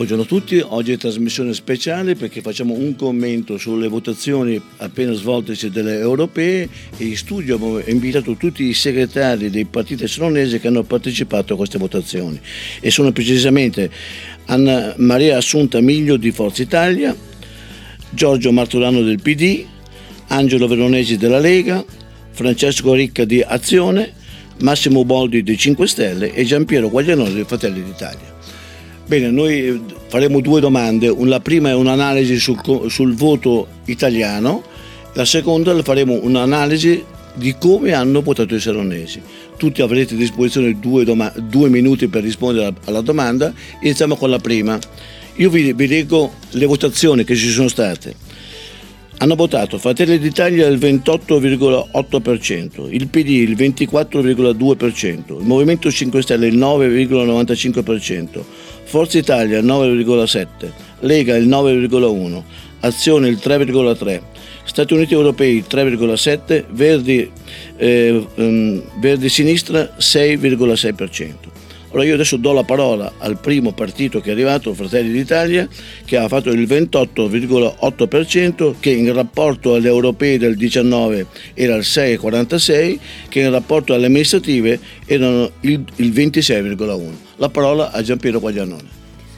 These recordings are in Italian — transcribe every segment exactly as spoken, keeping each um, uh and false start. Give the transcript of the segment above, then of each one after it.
Buongiorno a tutti, oggi è trasmissione speciale perché facciamo un commento sulle votazioni appena svoltesi delle europee e in studio abbiamo invitato tutti i segretari dei partiti salonesi che hanno partecipato a queste votazioni e sono precisamente Anna Maria Assunta Miglio di Forza Italia, Giorgio Marturano del P D, Angelo Veronesi della Lega, Francesco Ricca di Azione, Massimo Boldi dei cinque Stelle e Giampiero Guaglianone dei Fratelli d'Italia. Bene, noi faremo due domande, la prima è un'analisi sul, sul voto italiano, la seconda faremo un'analisi di come hanno votato i salonesi. Tutti avrete a disposizione due, doma- due minuti per rispondere alla domanda. Iniziamo con la prima. Io vi, vi leggo le votazioni che ci sono state. Hanno votato Fratelli d'Italia il ventotto virgola otto per cento, il P D il ventiquattro virgola due per cento, il Movimento cinque Stelle il nove virgola novantacinque per cento, Forza Italia il nove virgola sette per cento, Lega il nove virgola uno per cento, Azione il tre virgola tre per cento, Stati Uniti Europei il tre virgola sette per cento, Verdi, eh, um, Verdi Sinistra sei virgola sei per cento. Ora io adesso do la parola al primo partito che è arrivato, Fratelli d'Italia, che ha fatto il ventotto virgola otto per cento, che in rapporto alle europee del diciannove era il sei virgola quarantasei, che in rapporto alle amministrative erano il, il ventisei virgola uno. La parola a Giampiero Guaglianone.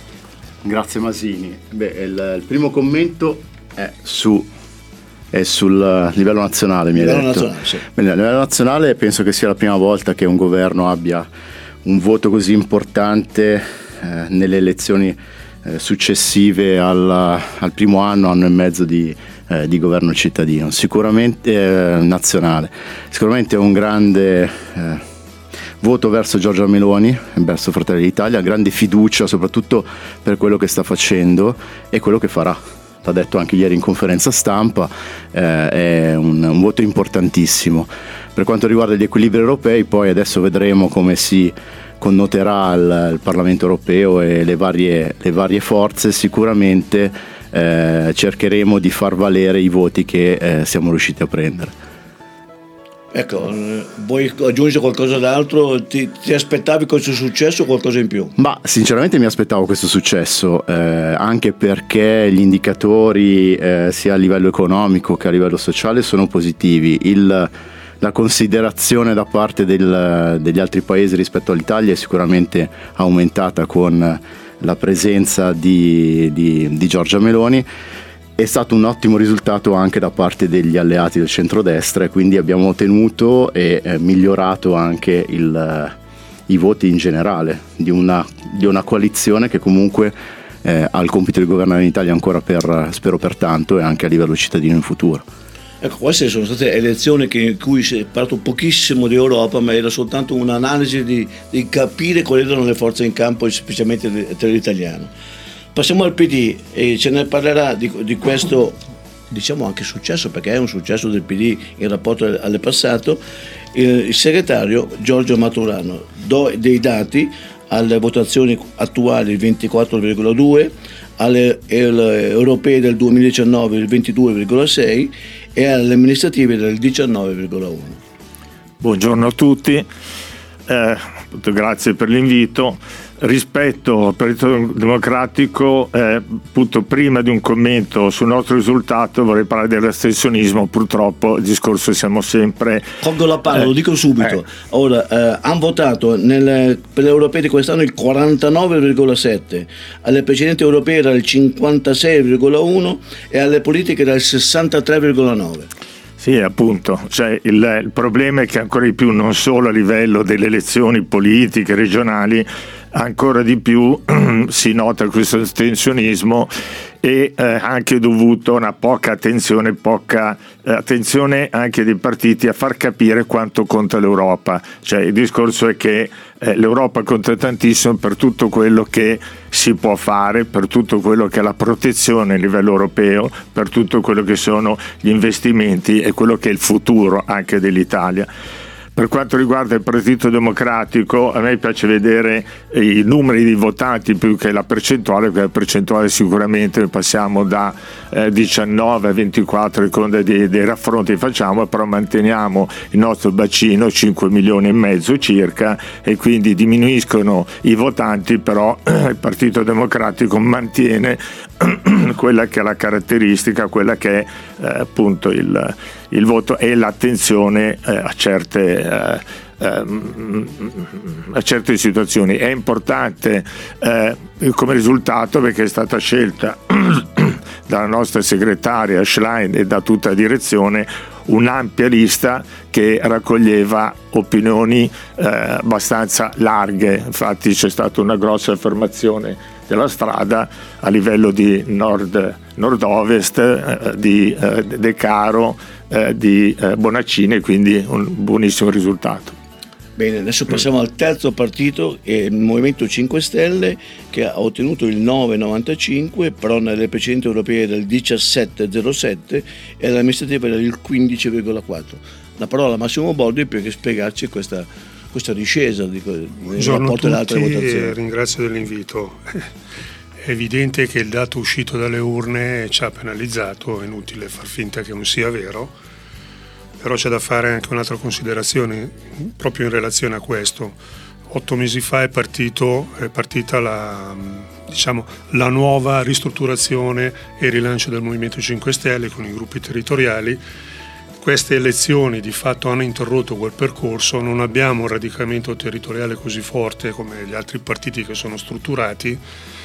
Grazie Masini. Beh, il, il primo commento è su è sul livello nazionale, mi hai detto. Nazionale, sì. Bene, a livello nazionale penso che sia la prima volta che un governo abbia un voto così importante eh, nelle elezioni eh, successive al, al primo anno, anno e mezzo di, eh, di governo cittadino, sicuramente eh, nazionale. Sicuramente un grande eh, voto verso Giorgia Meloni, verso Fratelli d'Italia, grande fiducia soprattutto per quello che sta facendo e quello che farà. L'ha detto anche ieri in conferenza stampa, eh, è un, un voto importantissimo. Per quanto riguarda gli equilibri europei, poi adesso vedremo come si connoterà il, il Parlamento europeo e le varie, le varie forze. Sicuramente eh, cercheremo di far valere i voti che eh, siamo riusciti a prendere. Ecco, vuoi aggiungere qualcosa d'altro? Ti, ti aspettavi questo successo o qualcosa in più? Ma sinceramente mi aspettavo questo successo, eh, anche perché gli indicatori eh, sia a livello economico che a livello sociale sono positivi. Il, la considerazione da parte del, degli altri paesi rispetto all'Italia è sicuramente aumentata con la presenza di, di, di Giorgia Meloni. È stato un ottimo risultato anche da parte degli alleati del centrodestra e quindi abbiamo ottenuto e eh, migliorato anche il, i voti in generale di una, di una coalizione che comunque eh, ha il compito di governare in Italia ancora per, spero per tanto, e anche a livello cittadino in futuro. Ecco, queste sono state elezioni che, in cui si è parlato pochissimo di Europa, ma era soltanto un'analisi di, di capire quali erano le forze in campo, specialmente dell'italiano. Passiamo al P D e ce ne parlerà di, di questo, diciamo anche successo, perché è un successo del P D in rapporto al passato, il, il segretario Giorgio Maturano. Do dei dati alle votazioni attuali il ventiquattro virgola due, alle, alle europee del duemiladiciannove il ventidue virgola sei e alle amministrative del diciannove virgola uno. Buongiorno a tutti, eh, grazie per l'invito. Rispetto al Partito Democratico, eh, appunto, prima di un commento sul nostro risultato vorrei parlare dell'astensionismo. Purtroppo il discorso siamo sempre... Colgo la palla, eh, lo dico subito. Eh. Ora, eh, hanno votato nelle, per le europee di quest'anno il quarantanove virgola sette, alle precedenti europee era il cinquantasei virgola uno e alle politiche era il sessantatré virgola nove. Sì, appunto, cioè il, il problema è che ancora di più, non solo a livello delle elezioni politiche regionali, ancora di più si nota questo astensionismo e eh, anche dovuto a una poca attenzione, poca eh, attenzione anche dei partiti a far capire quanto conta l'Europa. Cioè il discorso è che eh, l'Europa conta tantissimo per tutto quello che si può fare, per tutto quello che è la protezione a livello europeo, per tutto quello che sono gli investimenti e quello che è il futuro anche dell'Italia. Per quanto riguarda il Partito Democratico, a me piace vedere i numeri di votanti più che la percentuale, perché la percentuale sicuramente passiamo da eh, diciannove a ventiquattro, secondo dei, dei raffronti che facciamo, però manteniamo il nostro bacino cinque milioni e mezzo circa, e quindi diminuiscono i votanti, però eh, il Partito Democratico mantiene quella che è la caratteristica, quella che è eh, appunto il, il voto e l'attenzione eh, a certe eh, a certe situazioni. È importante eh, come risultato, perché è stata scelta dalla nostra segretaria Schlein e da tutta la direzione un'ampia lista che raccoglieva opinioni eh, abbastanza larghe. Infatti c'è stata una grossa affermazione della strada a livello di nord, nord-ovest, eh, di eh, De Caro, eh, di eh, Bonaccini, quindi un buonissimo risultato. Bene, adesso passiamo al terzo partito, è il Movimento cinque Stelle, che ha ottenuto il nove virgola novantacinque, però nelle precedenti europee era il diciassette virgola zero sette e all'amministrativa era il quindici virgola quattro. La parola a Massimo Boldi per spiegarci questa, questa discesa di, di rapporto alle altre votazioni. Ringrazio dell'invito. È evidente che il dato uscito dalle urne ci ha penalizzato, è inutile far finta che non sia vero. Però c'è da fare anche un'altra considerazione proprio in relazione a questo. Otto mesi fa è, partito, è partita la, diciamo, la nuova ristrutturazione e rilancio del Movimento cinque Stelle con i gruppi territoriali. Queste elezioni di fatto hanno interrotto quel percorso, non abbiamo un radicamento territoriale così forte come gli altri partiti che sono strutturati,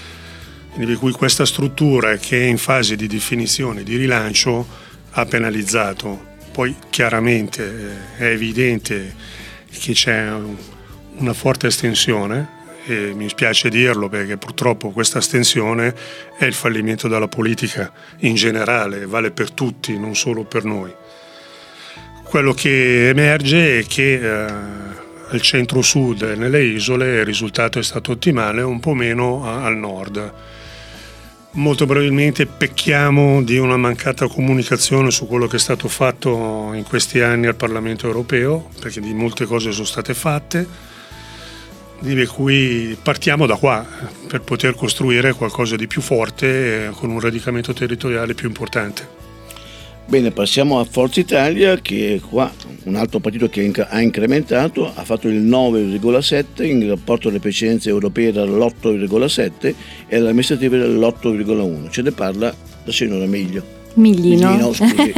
di cui questa struttura, che è in fase di definizione, di rilancio, ha penalizzato. Poi chiaramente è evidente che c'è una forte astensione, e mi spiace dirlo perché purtroppo questa astensione è il fallimento della politica in generale, vale per tutti, non solo per noi. Quello che emerge è che eh, al centro-sud e nelle isole il risultato è stato ottimale, un po' meno al nord. Molto probabilmente pecchiamo di una mancata comunicazione su quello che è stato fatto in questi anni al Parlamento europeo, perché di molte cose sono state fatte, di cui partiamo da qua per poter costruire qualcosa di più forte con un radicamento territoriale più importante. Bene, passiamo a Forza Italia, che qua un altro partito che ha incrementato, ha fatto il nove virgola sette, in rapporto alle precedenze europee era l'otto virgola sette e all'amministrativa era l'otto virgola uno. Ce ne parla la signora Miglio. Miglino. Miglino, scusi.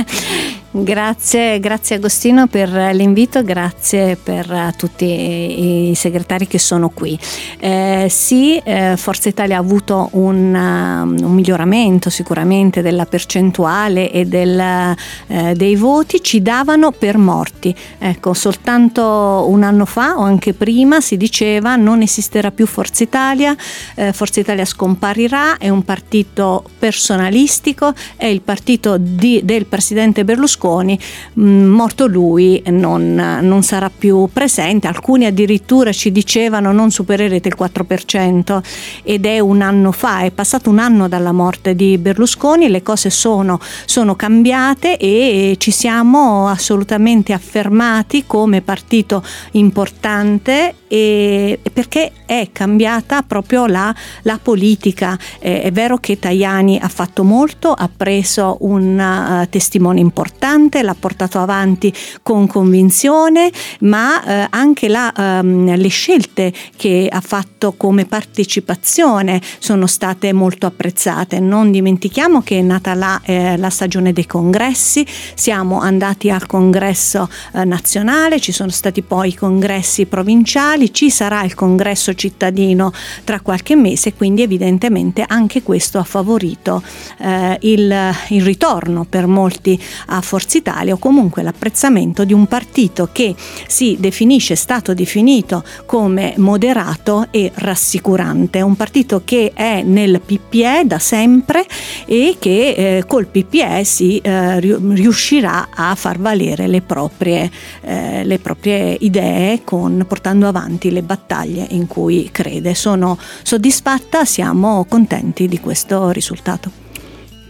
Grazie, grazie Agostino per l'invito, grazie per tutti i segretari che sono qui. Eh, sì, eh, Forza Italia ha avuto un, uh, un miglioramento sicuramente della percentuale e del, eh, dei voti, ci davano per morti. Ecco, soltanto un anno fa o anche prima si diceva non esisterà più Forza Italia, eh, Forza Italia scomparirà, è un partito personalistico, è il partito di, del presidente Berlusconi. Morto lui non, non sarà più presente. Alcuni addirittura ci dicevano non supererete il quattro per cento, ed è un anno fa, è passato un anno dalla morte di Berlusconi, le cose sono, sono cambiate e ci siamo assolutamente affermati come partito importante, e perché è cambiata proprio la, la politica. Eh, è vero che Tajani ha fatto molto, ha preso un uh, testimone importante, l'ha portato avanti con convinzione, ma eh, anche la, um, le scelte che ha fatto come partecipazione sono state molto apprezzate. Non dimentichiamo che è nata la, eh, la stagione dei congressi, siamo andati al congresso eh, nazionale, ci sono stati poi i congressi provinciali, ci sarà il congresso cittadino tra qualche mese, quindi evidentemente anche questo ha favorito eh, il, il ritorno per molti a Forza Italia, o comunque l'apprezzamento di un partito che si definisce, è stato definito come moderato e rassicurante, un partito che è nel P P E da sempre e che eh, col P P E si eh, riuscirà a far valere le proprie, eh, le proprie idee, con, portando avanti le battaglie in cui crede. Sono soddisfatta, siamo contenti di questo risultato.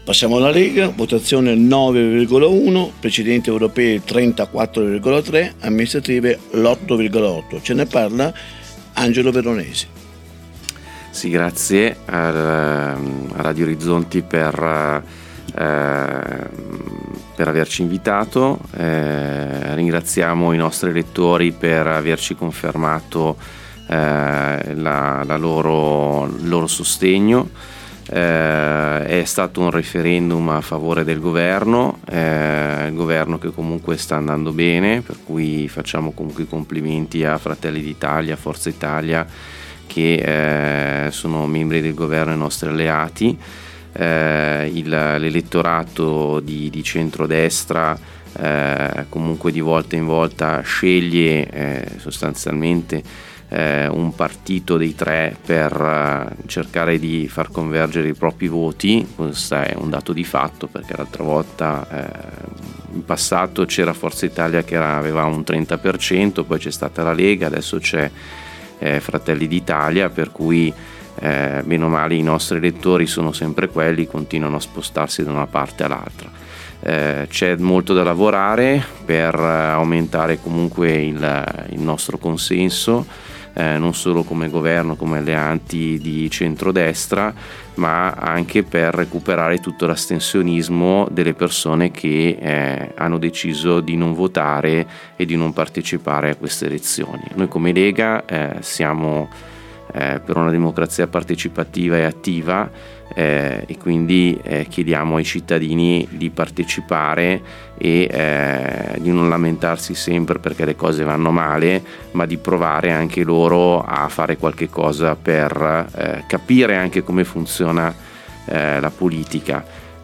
Passiamo alla Lega, votazione nove virgola uno, precedenti europei trentaquattro virgola tre, amministrative l'otto virgola otto. Ce ne parla Angelo Veronesi. Sì, grazie a Radio Orizzonti per, eh, per averci invitato. Eh, ringraziamo i nostri elettori per averci confermato eh, la, la loro, il loro sostegno. Eh, è stato un referendum a favore del governo, eh, il governo che comunque sta andando bene, per cui facciamo comunque i complimenti a Fratelli d'Italia, Forza Italia, che eh, sono membri del governo e nostri alleati. Eh, il, l'elettorato di, di centrodestra eh, comunque di volta in volta sceglie eh, sostanzialmente Eh, un partito dei tre per uh, cercare di far convergere i propri voti. Questo è un dato di fatto, perché l'altra volta eh, in passato c'era Forza Italia che era, aveva un trenta per cento, poi c'è stata la Lega, adesso c'è eh, Fratelli d'Italia, per cui eh, bene o male i nostri elettori sono sempre quelli, continuano a spostarsi da una parte all'altra. Eh, c'è molto da lavorare per uh, aumentare comunque il, il nostro consenso, Eh, non solo come governo, come alleanti di centrodestra, ma anche per recuperare tutto l'astensionismo delle persone che eh, hanno deciso di non votare e di non partecipare a queste elezioni. Noi come Lega eh, siamo eh, per una democrazia partecipativa e attiva eh, e quindi eh, chiediamo ai cittadini di partecipare e eh, di non lamentarsi sempre perché le cose vanno male, ma di provare anche loro a fare qualche cosa per eh, capire anche come funziona eh, la politica.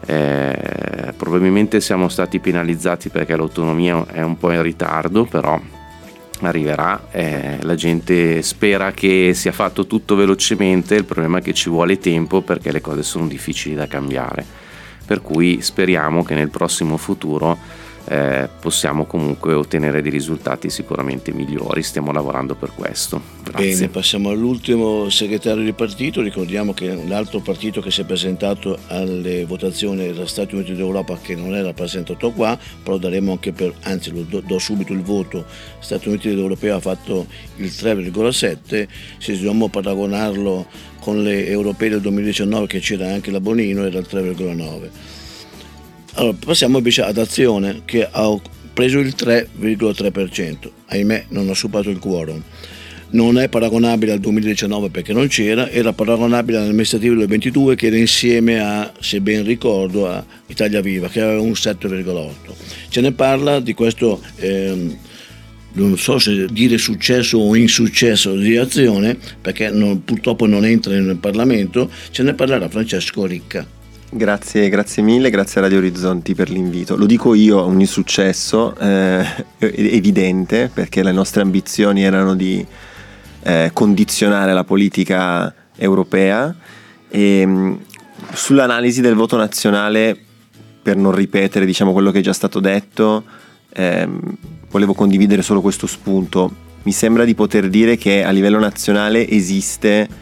Eh, probabilmente siamo stati penalizzati perché l'autonomia è un po' in ritardo, però arriverà. Eh, la gente spera che sia fatto tutto velocemente, il problema è che ci vuole tempo perché le cose sono difficili da cambiare, per cui speriamo che nel prossimo futuro eh, possiamo comunque ottenere dei risultati sicuramente migliori. Stiamo lavorando per questo. Grazie. Bene, passiamo all'ultimo segretario di partito. Ricordiamo che l'altro partito che si è presentato alle votazioni era Stati Uniti d'Europa, che non è rappresentato qua, però daremo anche per, anzi lo do, do subito il voto. Stati Uniti d'Europa ha fatto il tre virgola sette, se dobbiamo paragonarlo con le europee del duemiladiciannove, che c'era anche la Bonino, era il tre virgola nove. Allora passiamo invece ad Azione, che ha preso il tre virgola tre per cento, ahimè non ha superato il quorum. Non è paragonabile al duemiladiciannove perché non c'era, era paragonabile all'amministrativo del ventidue, che era insieme a, se ben ricordo, a Italia Viva, che aveva un sette virgola otto. Ce ne parla di questo, ehm, non so se dire successo o insuccesso di Azione, perché non, purtroppo non entra nel Parlamento. Ce ne parlerà Francesco Ricca. Grazie, grazie mille, grazie a Radio Orizzonti per l'invito. Lo dico io, un insuccesso eh, evidente, perché le nostre ambizioni erano di eh, condizionare la politica europea. E mh, sull'analisi del voto nazionale, per non ripetere diciamo quello che è già stato detto, eh, volevo condividere solo questo spunto. Mi sembra di poter dire che a livello nazionale esiste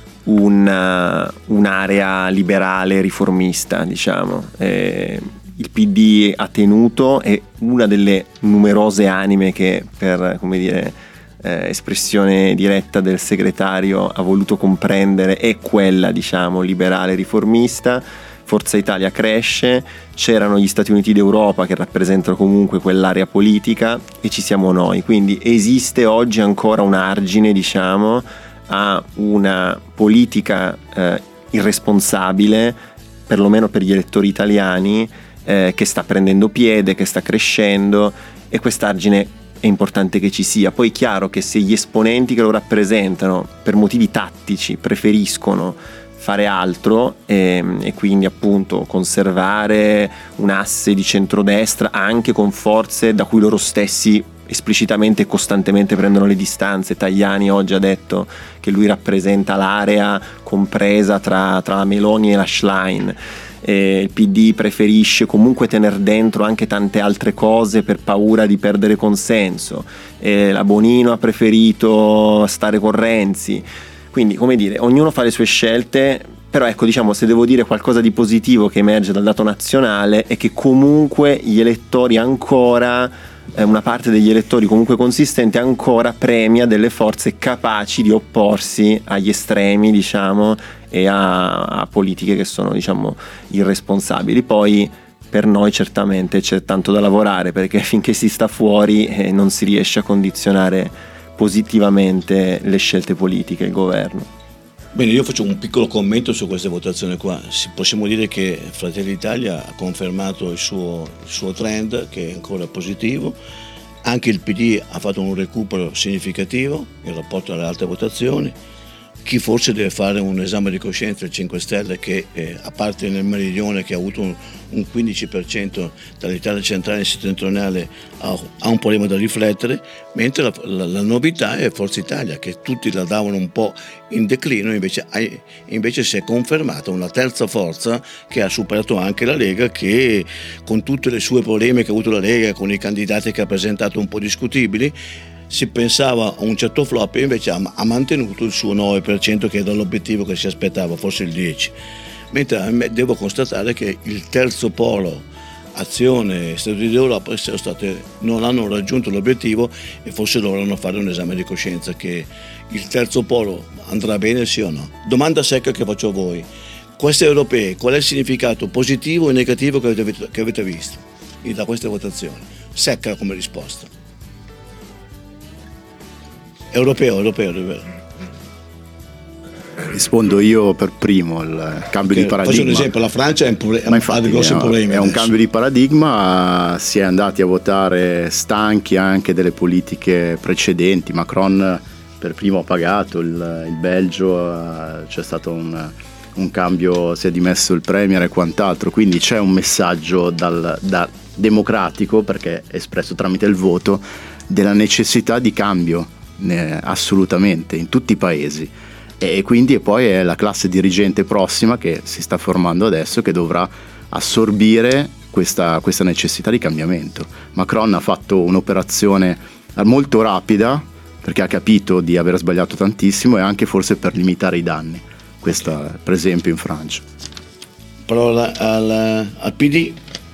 Una, un'area liberale riformista, diciamo. Eh, il P D ha tenuto, e una delle numerose anime che, per come dire eh, espressione diretta del segretario, ha voluto comprendere è quella, diciamo, liberale riformista. Forza Italia cresce, c'erano gli Stati Uniti d'Europa che rappresentano comunque quell'area politica, e ci siamo noi, quindi esiste oggi ancora un argine, diciamo, a una politica eh, irresponsabile, perlomeno per gli elettori italiani, eh, che sta prendendo piede, che sta crescendo, e quest'argine è importante che ci sia. Poi è chiaro che se gli esponenti che lo rappresentano per motivi tattici preferiscono fare altro e, e quindi appunto conservare un asse di centrodestra anche con forze da cui loro stessi esplicitamente e costantemente prendono le distanze. Tajani oggi ha detto che lui rappresenta l'area compresa tra, tra la Meloni e la Schlein. E il P D preferisce comunque tener dentro anche tante altre cose per paura di perdere consenso. E la Bonino ha preferito stare con Renzi. Quindi, come dire, ognuno fa le sue scelte Però ecco, diciamo, se devo dire qualcosa di positivo che emerge dal dato nazionale è che comunque gli elettori ancora, eh, una parte degli elettori comunque consistente ancora premia delle forze capaci di opporsi agli estremi, diciamo, e a, a politiche che sono, diciamo, irresponsabili. Poi per noi certamente c'è tanto da lavorare, perché finché si sta fuori eh, non si riesce a condizionare positivamente le scelte politiche e il governo. Bene, io faccio un piccolo commento su questa votazione qua. Possiamo dire che Fratelli d'Italia ha confermato il suo, il suo trend, che è ancora positivo. Anche il P D ha fatto un recupero significativo in rapporto alle altre votazioni. Chi forse deve fare un esame di coscienza, il cinque Stelle, che eh, a parte nel Meridione, che ha avuto un, un quindici per cento dall'Italia centrale e settentrionale, ha, ha un problema da riflettere, mentre la, la, la novità è Forza Italia, che tutti la davano un po' in declino, invece, invece si è confermata una terza forza che ha superato anche la Lega, che con tutte le sue polemiche che ha avuto la Lega, con i candidati che ha presentato un po' discutibili, si pensava a un certo flop, e invece ha, ha mantenuto il suo nove per cento, che era l'obiettivo che si aspettava, forse il dieci per cento. Mentre a me devo constatare che il terzo polo, Azione e Stati Uniti d'Europa, state, non hanno raggiunto l'obiettivo, e forse dovranno fare un esame di coscienza, che il terzo polo andrà bene, sì o no. Domanda secca che faccio a voi: queste europee, qual è il significato positivo e negativo che avete, che avete visto da queste votazioni? Secca come risposta. Europeo, europeo, europeo. Rispondo io per primo, il cambio okay, di paradigma. Faccio un esempio, la Francia è un, pro- Ma infatti, ha grossi è, problemi. È un adesso. cambio di paradigma, si è andati a votare stanchi anche delle politiche precedenti. Macron per primo ha pagato, il, il Belgio, c'è stato un, un cambio, si è dimesso il premier e quant'altro, quindi c'è un messaggio dal, da democratico, perché è espresso tramite il voto, della necessità di cambio. Assolutamente, in tutti i paesi, e quindi e poi è la classe dirigente prossima che si sta formando adesso che dovrà assorbire questa, questa necessità di cambiamento. Macron ha fatto un'operazione molto rapida, perché ha capito di aver sbagliato tantissimo, e anche forse per limitare i danni. Questo per esempio in Francia. Parola al, al P D.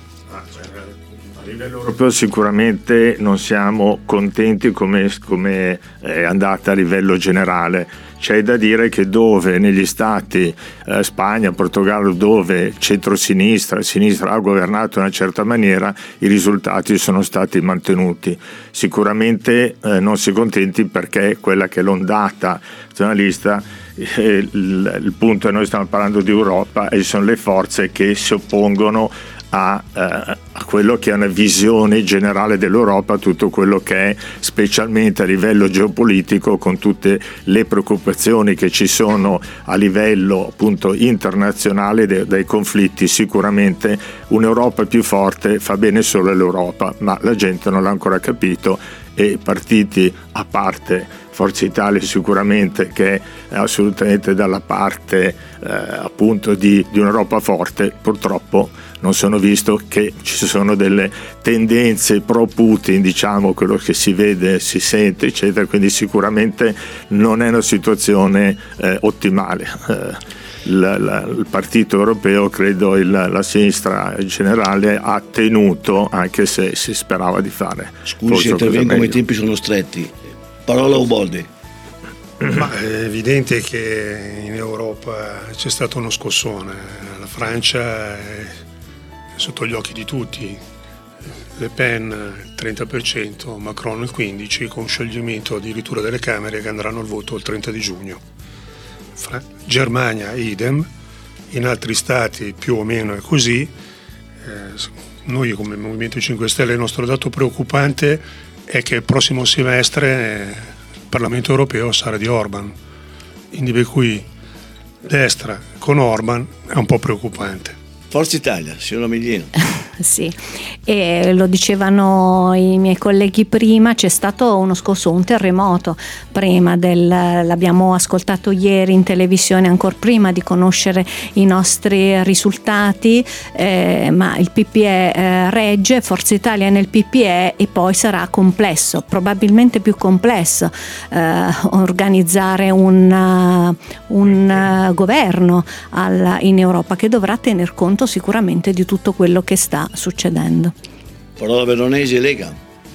A livello europeo sicuramente non siamo contenti come, come è andata a livello generale. C'è da dire che dove negli stati, eh, Spagna, Portogallo, dove centro-sinistra, sinistra ha governato in una certa maniera, i risultati sono stati mantenuti. Sicuramente eh, non si contenti, perché quella che è l'ondata nazionalista, eh, il, il punto è che noi stiamo parlando di Europa e ci sono le forze che si oppongono A, eh, a quello che è una visione generale dell'Europa, tutto quello che è, specialmente a livello geopolitico, con tutte le preoccupazioni che ci sono a livello appunto internazionale de- dai conflitti. Sicuramente un'Europa più forte fa bene solo all'Europa, ma la gente non l'ha ancora capito, e partiti, a parte Forza Italia sicuramente, che è assolutamente dalla parte eh, appunto di, di un'Europa forte, purtroppo non sono visto che ci sono delle tendenze pro Putin, diciamo, quello che si vede, si sente, eccetera, quindi sicuramente non è una situazione eh, ottimale. Eh, la, la, il partito europeo, credo il, la sinistra in generale, ha tenuto, anche se si sperava di fare. Scusi se intervengo, ma i tempi sono stretti. Parola Uboldi. Ma è evidente che in Europa c'è stato uno scossone. La Francia è sotto gli occhi di tutti. Le Pen trenta per cento, Macron il quindici per cento, con scioglimento addirittura delle Camere che andranno al voto il trenta di giugno. Fra- Germania idem, in altri stati più o meno è così. Eh, noi come Movimento cinque Stelle, il nostro dato preoccupante è che il prossimo semestre il Parlamento europeo sarà di Orban, quindi per cui destra con Orban è un po' preoccupante. Forza Italia, signor Miglino. sì. E lo dicevano i miei colleghi prima, c'è stato uno scosso, un terremoto prima del, l'abbiamo ascoltato ieri in televisione, ancora prima di conoscere i nostri risultati, eh, ma il P P E eh, regge, Forza Italia è nel P P E e poi sarà complesso, probabilmente più complesso eh, organizzare un, uh, un uh, governo al, in Europa, che dovrà tener conto sicuramente di tutto quello che sta succedendo. Parola Veronesi, Lega.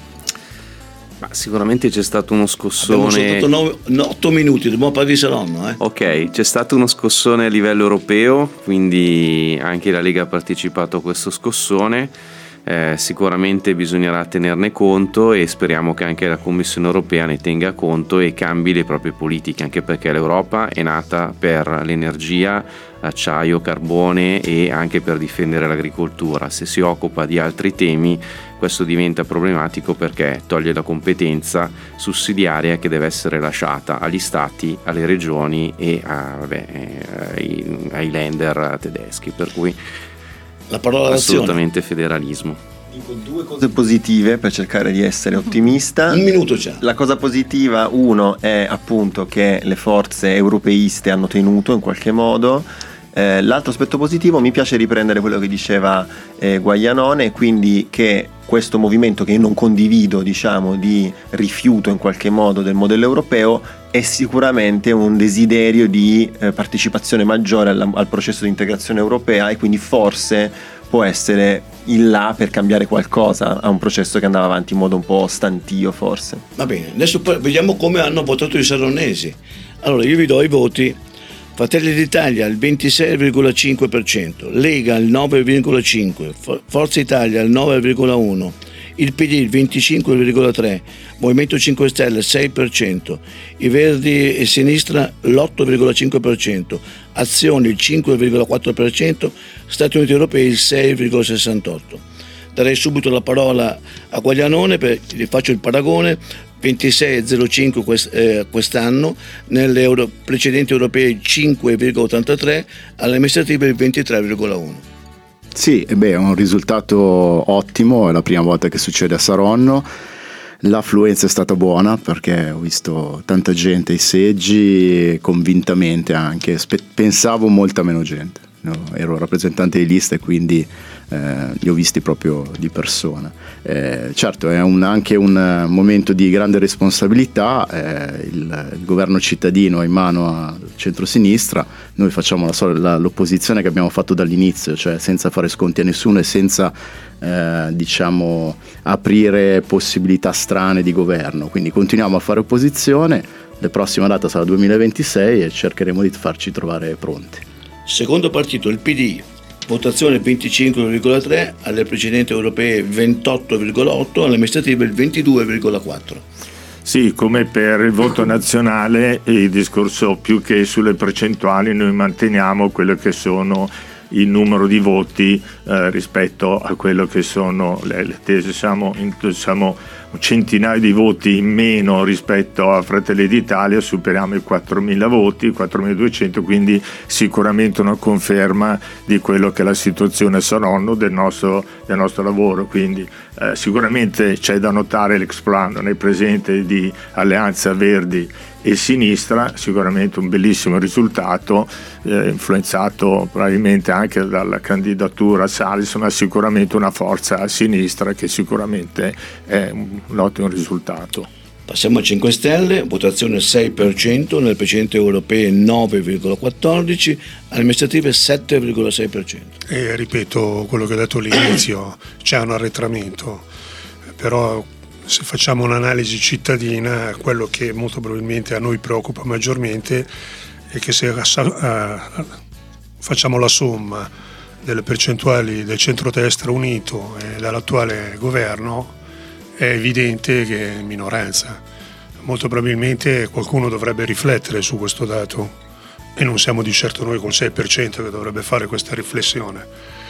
Ma sicuramente c'è stato uno scossone. Abbiamo soltanto otto minuti, dobbiamo parlare di Saronno. Eh? Ok, c'è stato uno scossone a livello europeo, quindi anche la Lega ha partecipato a questo scossone. Eh, sicuramente bisognerà tenerne conto e speriamo che anche la Commissione europea ne tenga conto e cambi le proprie politiche, anche perché l'Europa è nata per l'energia, acciaio, carbone e anche per difendere l'agricoltura. Se si occupa di altri temi questo diventa problematico, perché toglie la competenza sussidiaria che deve essere lasciata agli stati, alle regioni e a, vabbè, ai, ai länder tedeschi, per cui la parola assolutamente federalismo. Dico due cose positive per cercare di essere ottimista. Un minuto già. La cosa positiva, uno, è appunto che le forze europeiste hanno tenuto in qualche modo. Eh, l'altro aspetto positivo, mi piace riprendere quello che diceva eh, Guaianone, quindi che questo movimento, che io non condivido, diciamo, di rifiuto in qualche modo del modello europeo, è sicuramente un desiderio di eh, partecipazione maggiore al, al processo di integrazione europea, e quindi forse può essere il là per cambiare qualcosa a un processo che andava avanti in modo un po' stantio, forse. Va bene, adesso vediamo come hanno votato i saronnesi. Allora io vi do i voti. Fratelli d'Italia il ventisei virgola cinque per cento, Lega il nove virgola cinque per cento, Forza Italia il nove virgola uno per cento, il P D il venticinque virgola tre per cento, Movimento cinque Stelle il sei per cento, i Verdi e Sinistra l'otto virgola cinque per cento, Azione il cinque virgola quattro per cento, Stati Uniti Europei il sei virgola sessantotto per cento. Darei subito la parola a Guaglianone, perché gli faccio il paragone. ventisei virgola zero cinque quest, eh, quest'anno, nelle euro, precedenti europee cinque virgola ottantatré, alle amministrative il ventitré virgola uno. Sì, e beh, è un risultato ottimo, è la prima volta che succede a Saronno. L'affluenza è stata buona, perché ho visto tanta gente ai seggi, convintamente anche, Spe- pensavo molta meno gente. No, ero rappresentante di lista e quindi eh, li ho visti proprio di persona. Eh, certo, è un, anche un momento di grande responsabilità, eh, il, il governo cittadino è in mano al centrosinistra, noi facciamo la, la, l'opposizione che abbiamo fatto dall'inizio, cioè senza fare sconti a nessuno e senza eh, diciamo aprire possibilità strane di governo, quindi continuiamo a fare opposizione. La prossima data sarà duemilaventisei e cercheremo di farci trovare pronti. Secondo partito il P D, votazione venticinque virgola tre, alle precedenti europee ventotto virgola otto, alle amministrative il ventidue virgola quattro. Sì, come per il voto nazionale, il discorso più che sulle percentuali, noi manteniamo quello che sono il numero di voti eh, rispetto a quello che sono le, le tesi. Siamo, in, siamo un centinaio di voti in meno rispetto a Fratelli d'Italia, superiamo i quattromila voti, quattromiladuecento, quindi sicuramente una conferma di quello che è la situazione a Saronno del nostro, del nostro lavoro. Quindi eh, sicuramente c'è da notare l'exploit nel presente di Alleanza Verdi e Sinistra, sicuramente un bellissimo risultato, eh, influenzato probabilmente anche dalla candidatura Salis, ma sicuramente una forza a sinistra che sicuramente è un, un ottimo risultato. Passiamo a cinque Stelle, votazione sei per cento, nelle precedenti europee nove virgola quattordici, alle amministrative sette virgola sei per cento. E ripeto quello che ho detto all'inizio, c'è un arretramento, però se facciamo un'analisi cittadina, quello che molto probabilmente a noi preoccupa maggiormente è che se uh, facciamo la somma delle percentuali del centrodestra unito e dall'attuale governo, è evidente che è minoranza. Molto probabilmente qualcuno dovrebbe riflettere su questo dato e non siamo di certo noi col sei per cento che dovrebbe fare questa riflessione.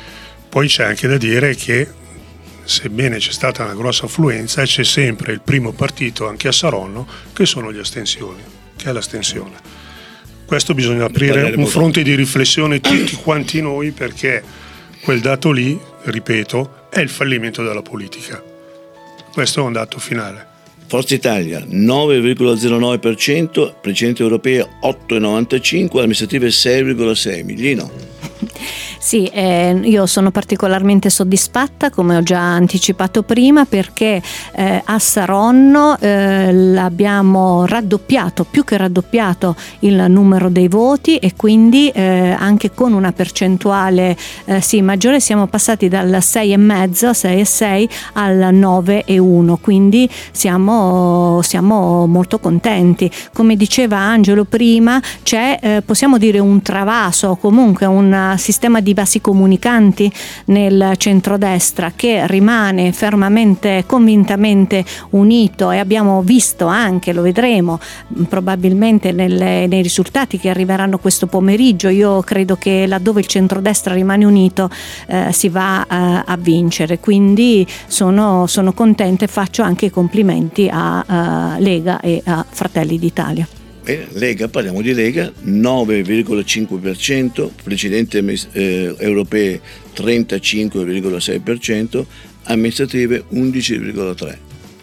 Poi c'è anche da dire che, sebbene c'è stata una grossa affluenza, c'è sempre il primo partito anche a Saronno che sono gli astensioni, che è l'astensione. Questo bisogna aprire un fronte di riflessione tutti quanti noi, perché quel dato lì, ripeto, è il fallimento della politica. Questo è un dato finale. Forza Italia nove virgola zero nove per cento, precedenti europee otto virgola novantacinque, amministrative sei virgola sei. Miglino. Sì, eh, io sono particolarmente soddisfatta, come ho già anticipato prima, perché eh, a Saronno eh, l'abbiamo raddoppiato, più che raddoppiato il numero dei voti, e quindi eh, anche con una percentuale eh, sì, maggiore siamo passati dal sei virgola cinque, sei virgola sei al nove virgola uno, quindi siamo, siamo molto contenti. Come diceva Angelo prima, c'è eh, possiamo dire un travaso, comunque un sistema di vasi comunicanti nel centrodestra che rimane fermamente, convintamente unito, e abbiamo visto anche, lo vedremo probabilmente nelle, nei risultati che arriveranno questo pomeriggio. Io credo che laddove il centrodestra rimane unito eh, si va eh, a vincere, quindi sono, sono contenta e faccio anche i complimenti a, a Lega e a Fratelli d'Italia. Bene, Lega, parliamo di Lega, nove virgola cinque per cento, precedenti eh, europee trentacinque virgola sei per cento, amministrative undici virgola tre per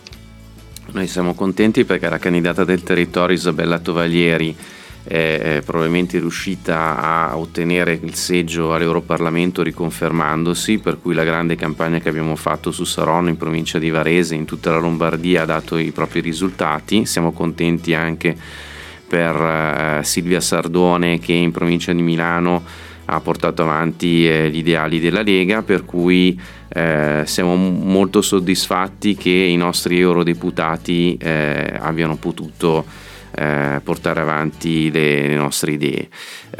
cento. Noi siamo contenti perché la candidata del territorio Isabella Tovaglieri è, è probabilmente riuscita a ottenere il seggio all'Europarlamento riconfermandosi, per cui la grande campagna che abbiamo fatto su Saronno, in provincia di Varese, in tutta la Lombardia, ha dato i propri risultati. Siamo contenti anche per uh, Silvia Sardone, che in provincia di Milano ha portato avanti eh, gli ideali della Lega, per cui eh, siamo molto soddisfatti che i nostri eurodeputati eh, abbiano potuto eh, portare avanti le, le nostre idee.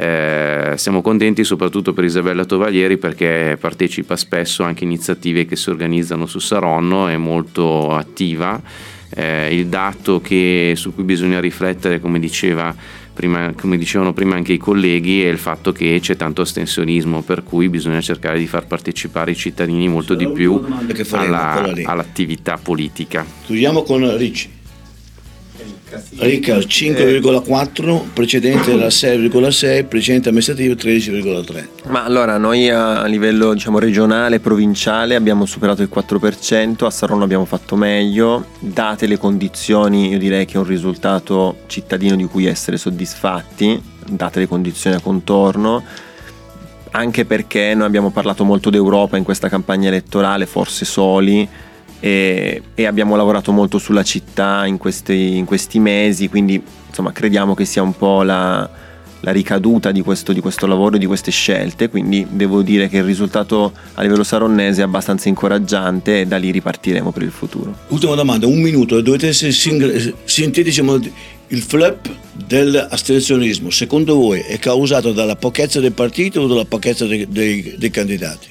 Eh, siamo contenti soprattutto per Isabella Tovaglieri, perché partecipa spesso anche a iniziative che si organizzano su Saronno, è molto attiva. Eh, il dato che, su cui bisogna riflettere, come diceva prima, come dicevano prima anche i colleghi, è il fatto che c'è tanto astensionismo, per cui bisogna cercare di far partecipare i cittadini molto di più alla, all'attività politica. Chiudiamo con Ricci. Ricca cinque virgola quattro, precedente era sei virgola sei, precedente amministrativo tredici virgola tre. Ma allora noi a livello, diciamo, regionale, provinciale abbiamo superato il quattro per cento, a Saronno abbiamo fatto meglio, date le condizioni io direi che è un risultato cittadino di cui essere soddisfatti, date le condizioni a contorno, anche perché noi abbiamo parlato molto d'Europa in questa campagna elettorale, forse soli, E, e abbiamo lavorato molto sulla città in questi, in questi mesi, quindi insomma crediamo che sia un po' la, la ricaduta di questo, di questo lavoro e di queste scelte, quindi devo dire che il risultato a livello saronnese è abbastanza incoraggiante e da lì ripartiremo per il futuro. Ultima domanda, un minuto, dovete essere sing- sintetici. Il flop dell'astensionismo secondo voi è causato dalla pochezza del partito o dalla pochezza dei, dei, dei candidati?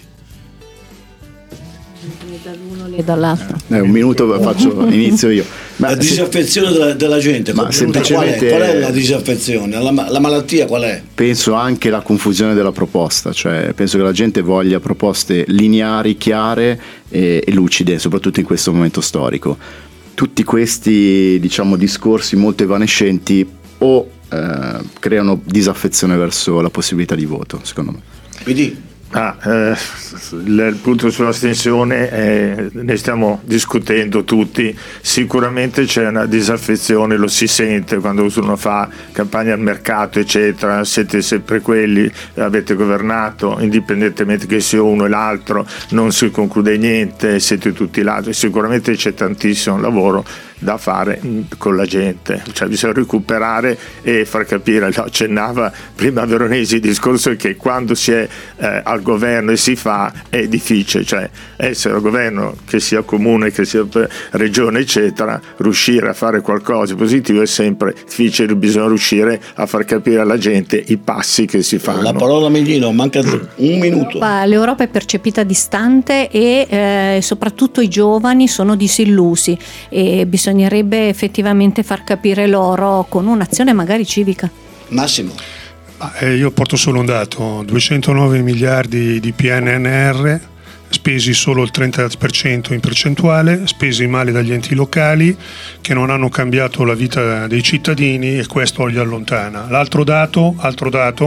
Dall'uno e dall'altro. Eh, un minuto faccio, inizio io. Ma la disaffezione se, della, della gente, ma semplicemente qual è? Qual è la disaffezione? La, la malattia qual è? Penso anche la confusione della proposta, cioè penso che la gente voglia proposte lineari, chiare e, e lucide, soprattutto in questo momento storico. Tutti questi, diciamo, discorsi molto evanescenti o eh, creano disaffezione verso la possibilità di voto, secondo me. Quindi Ah, eh, il punto sull'astensione eh, ne stiamo discutendo tutti. Sicuramente c'è una disaffezione, lo si sente quando uno fa campagna al mercato eccetera, siete sempre quelli, avete governato, indipendentemente che sia uno e l'altro non si conclude niente, siete tutti là. Sicuramente c'è tantissimo lavoro da fare con la gente, cioè bisogna recuperare e far capire. No, accennava prima Veronesi, il discorso è che quando si è eh, al governo e si fa è difficile, cioè essere al governo, che sia comune, che sia regione eccetera, riuscire a fare qualcosa di positivo è sempre difficile, bisogna riuscire a far capire alla gente i passi che si fanno. La parola Miglino, manca un minuto. L'Europa è percepita distante e eh, soprattutto i giovani sono disillusi, e bisogna bisognerebbe effettivamente far capire loro con un'azione magari civica. Massimo. Eh, io porto solo un dato: duecentonove miliardi di P N R R, spesi solo il trenta per cento in percentuale, spesi male dagli enti locali che non hanno cambiato la vita dei cittadini, e questo li allontana. L'altro dato, altro dato,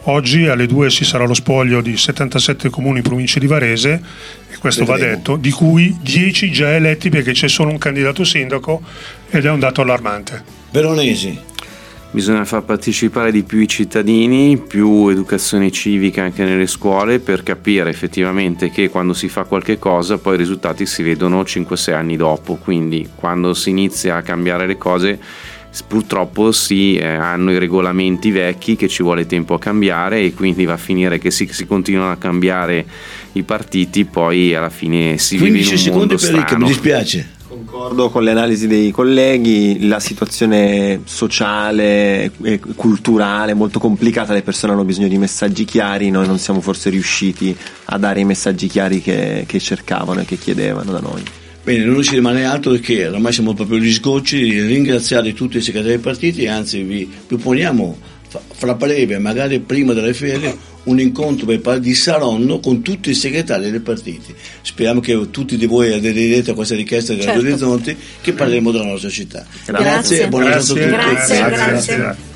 Oggi alle due ci sarà lo spoglio di settantasette comuni in provincia di Varese, e questo Vedremo. va detto, di cui dieci già eletti perché c'è solo un candidato sindaco, ed è un dato allarmante. Veronesi. Bisogna far partecipare di più i cittadini, più educazione civica anche nelle scuole, per capire effettivamente che quando si fa qualche cosa poi i risultati si vedono cinque sei anni dopo, quindi quando si inizia a cambiare le cose purtroppo si eh, hanno i regolamenti vecchi che ci vuole tempo a cambiare, e quindi va a finire che si, si continuano a cambiare i partiti, poi alla fine si vive in un mondo strano. Ricca, mi dispiace. Concordo con le analisi dei colleghi, la situazione sociale e culturale è molto complicata, le persone hanno bisogno di messaggi chiari, noi non siamo forse riusciti a dare i messaggi chiari che, che cercavano e che chiedevano da noi. Bene, non ci rimane altro che, ormai siamo proprio agli sgocci, di ringraziare tutti i segretari dei partiti, anzi vi proponiamo fra breve, magari prima delle ferie, un incontro per parlare di Saronno con tutti i segretari dei partiti. Speriamo che tutti di voi aderirete a questa richiesta dei certo. Radio Orizzonti, che parleremo della nostra città. Grazie, grazie e buona giornata a tutti. Grazie, grazie. grazie. grazie.